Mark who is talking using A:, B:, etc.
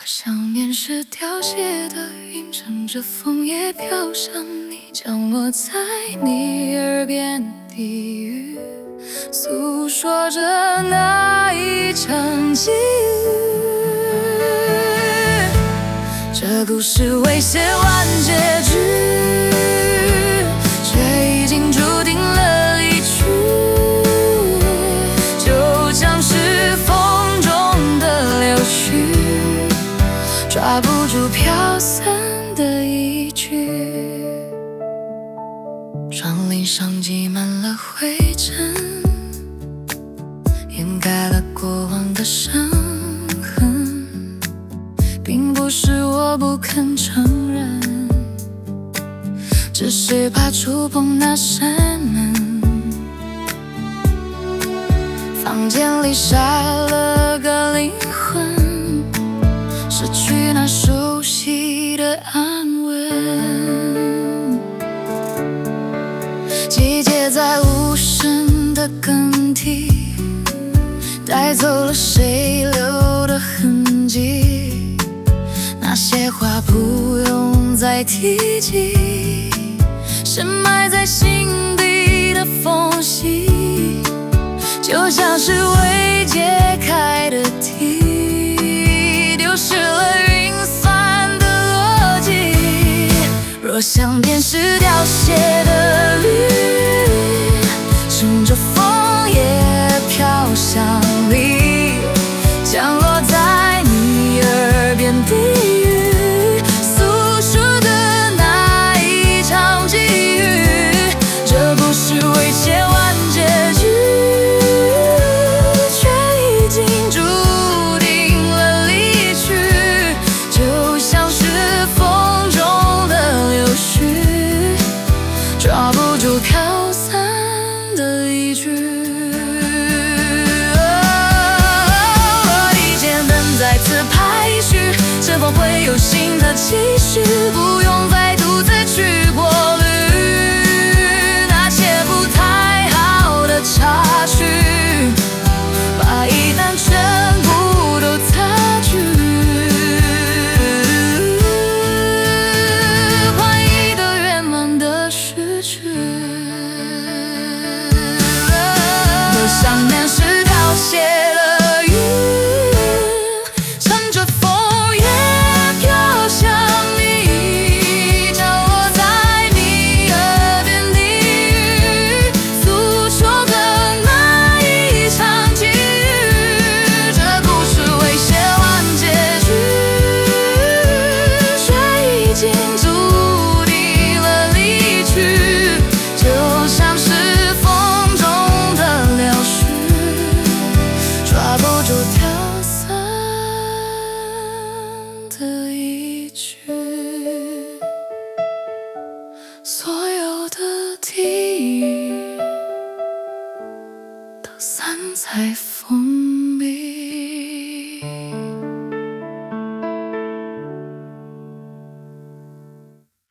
A: 想念是凋谢的云，乘着枫叶飘向你，降落在你耳边低语，诉说着那一场际遇。这故事未写完结局，却已经注定了离去，就像是风中的柳絮，抓不住飘散的一句。窗棂上积满了灰尘，掩盖了过往的伤痕，并不是我不肯承认，只是怕触碰那扇门。房间里少了个灵魂，失去那熟悉的安稳。季节在无声的更替，带走了谁留的痕迹。那些话不用再提及，深埋在心底的缝隙，就像是未解开的题，丢失了云散的逻辑。若想念是凋谢的绿，乘着枫叶飘向你，降落在你耳边低语，诉说的那一场际遇。这不是未写完结局，却已经注定了离去，就像是风中的柳絮，抓不住飘散的一句。一盏灯再次排序，是否会有新的期许？不用再独自去过滤那些不太好的插曲，把遗憾全部都擦去，换一个圆满的失去。我想念是凋谢的云，乘着枫叶飘向你，降落在你耳边低语，诉说的那一场际遇。这故事未写完结局，却已经注定了离去，就像是风中的柳絮，抓不住飘散的一句。所有的地狱都散在封闭。